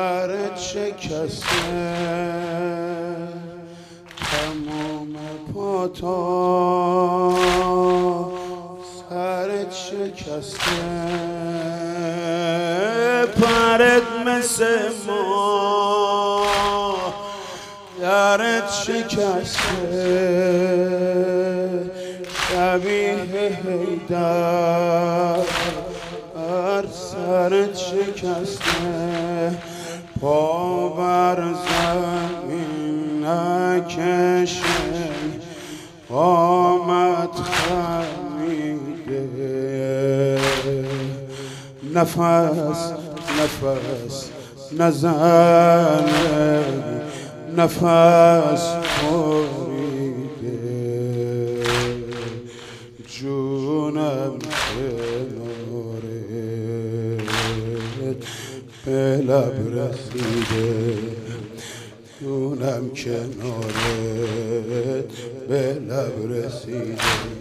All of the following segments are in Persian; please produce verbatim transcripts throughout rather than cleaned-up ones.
پرت شکسته تمام پاتا سرت شکسته پرت مثل ما درت شکسته شبیه حیدر هر سرت شکسته پا بر زمین نکشی قامت خمیده نفس نفس نزنه نفس بریده جونم کنارت به لب رسیده جونم کنارت به لب رسیده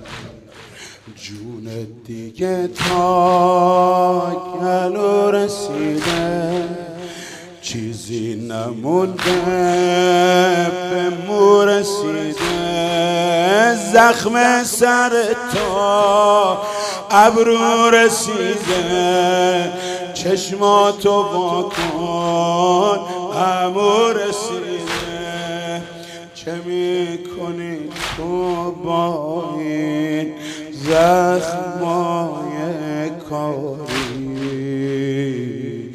جونت دیگه تا گلو رسیده چیزی نمونده به مو رسیده زخم سر تا ابرو رسیده چشماتو واکن همو رسیده چه میکنی تو با این زخمای کاری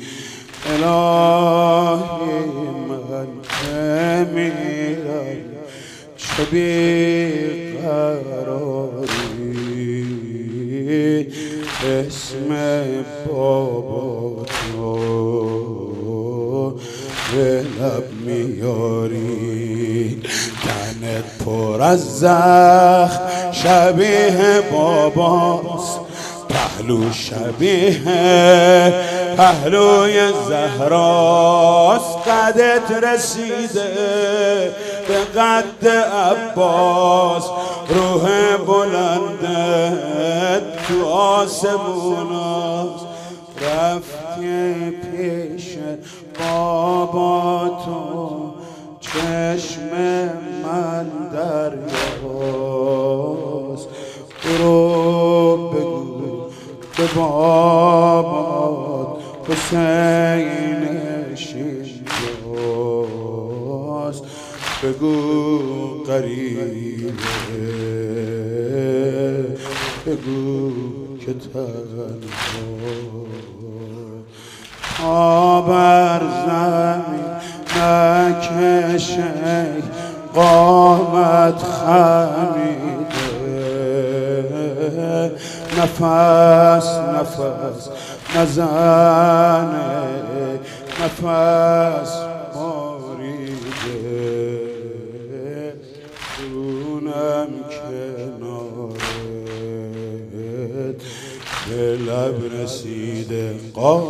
الهی من که میرم چه بیقراری اسم بابا تو به لب میاری تنت پر از زخم شبیه باباست پهلو شبیه پهلوی زهراست قدت رسیده به قد عباس روح بلندت تو آسموناست رفتی پیش بابا تو چشم من دریاست برو بگو به بابات حسینش اینجاست بگو قریبه بگو که تنها پا بر زمین نکشی قامت خمیده نفس نفس نزنه نفس بریده جونم کنارت به لب رسیده